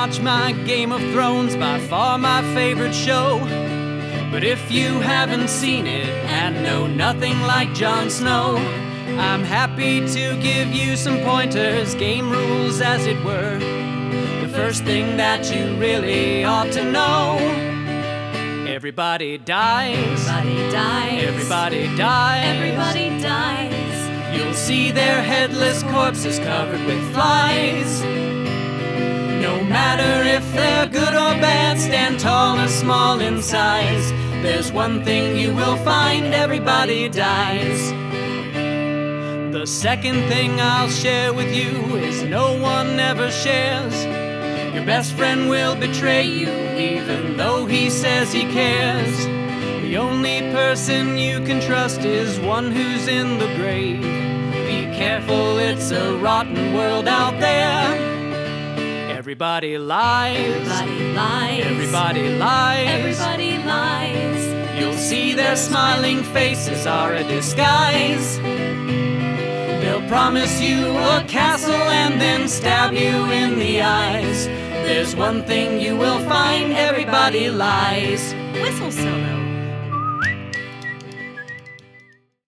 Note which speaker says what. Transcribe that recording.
Speaker 1: watch my Game of Thrones, by far my favorite show. But if you haven't seen it and know nothing like Jon Snow, I'm happy to give you some pointers, game rules as it were. The first thing that you really ought to know: everybody dies.
Speaker 2: Everybody dies.
Speaker 1: Everybody dies.
Speaker 2: Everybody dies.
Speaker 1: You'll see their headless corpses covered with flies. No matter if they're good or bad, stand tall or small in size, there's one thing you will find: everybody dies. The second thing I'll share with you is no one ever shares. Your best friend will betray you even though he says he cares. The only person you can trust is one who's in the grave. Be careful, it's a rotten world out there. Everybody lies.
Speaker 2: Everybody lies.
Speaker 1: Everybody lies.
Speaker 2: Everybody lies.
Speaker 1: You'll see their smiling faces are a disguise. They'll promise you a castle and then stab you in the eyes. There's one thing you will find: everybody lies.
Speaker 2: Whistle solo.